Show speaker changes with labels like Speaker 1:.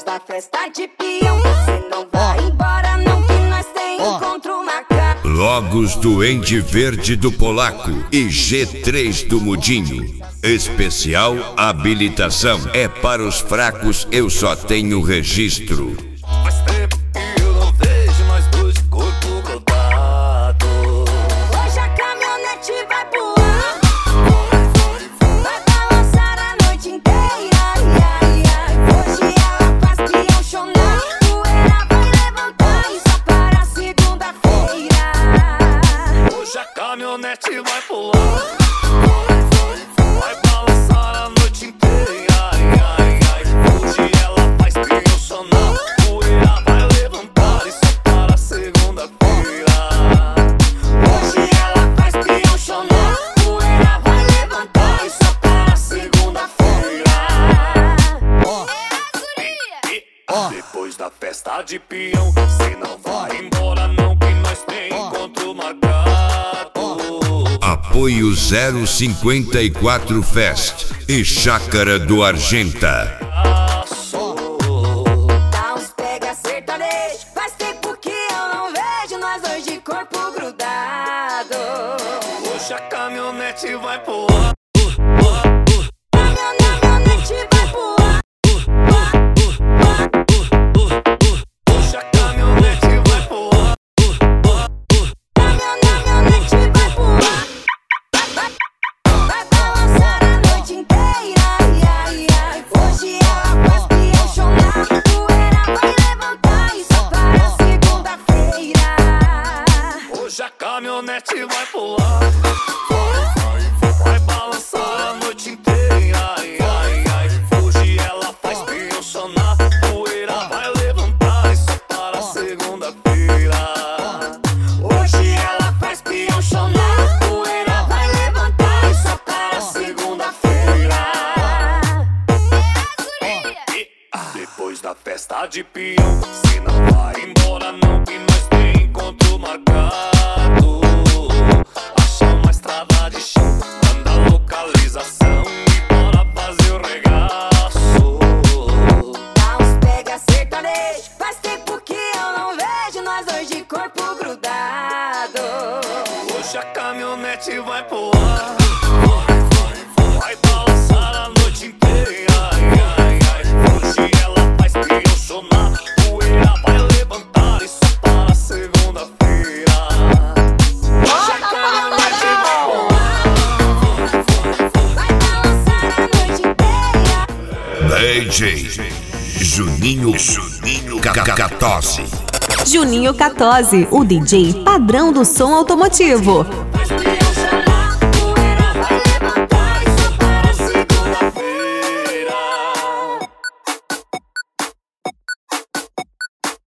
Speaker 1: Depois da festa de peão, você não vai embora não, que nós tem encontro marcado.
Speaker 2: Logos do Ende Verde do Polaco e G3 do Mudinho. Especial habilitação. É para os fracos, eu só tenho registro.
Speaker 3: Faz tempo que eu não vejo nós dois de corpo grudado.
Speaker 1: Hoje a caminhonete vai voar, vai balançar a noite inteira. Ai, ai, ai. Hoje ela faz peão chorar, poeira vai levantar e só para segunda-feira.
Speaker 3: Hoje a caminhonete vai pular, vai balançar a noite inteira. Ai, ai, ai. Hoje ela faz peão sonar, poeira vai levantar e só para segunda-feira.
Speaker 1: Hoje ela faz peão chorar, poeira vai levantar e só para segunda-feira.
Speaker 3: Depois da festa de peão, cê não vai embora não, que nós tem encontro marcado.
Speaker 2: Apoio 054 Fest e Chácara do Argenta.
Speaker 1: Dá uns pega sertanejo, faz tempo que eu não vejo nós dois de corpo grudado.
Speaker 3: Hoje a caminhonete vai pular,
Speaker 1: Caminhonete vai voar,
Speaker 3: hoje a caminhonete vai pular,
Speaker 1: caminhonete vai voar, vai balançar a noite inteira. Ai, ai, ai. Hoje ela faz peão chorar, poeira vai levantar e só para segunda-feira.
Speaker 3: hoje a caminhonete vai pular, vai balançar a noite inteira. Ai, ai, ai. Hoje ela faz peão sonar, poeira vai levantar e só para segunda-feira.
Speaker 1: Hoje ela faz peão chorar, poeira vai levantar e só para segunda-feira.
Speaker 3: Depois da festa de peão, cê não vai embora não, que nós tem encontro marcado. Acha uma estrada de chão, manda a localização e bora fazer o regaço.
Speaker 1: Dá uns pega sertanejo, faz tempo que eu não vejo nós dois de corpo grudado.
Speaker 3: Hoje a caminhonete vai pular, vai balançar a noite inteira. Ai, ai, ai. Hoje ela faz peão sonar, poeira vai levantar e só para segunda-feira. Hoje a caminhonete vai pular,
Speaker 1: Vai balançar a noite inteira.
Speaker 2: DJ Juninho Catose.
Speaker 4: Juninho Catose, o DJ padrão do som automotivo.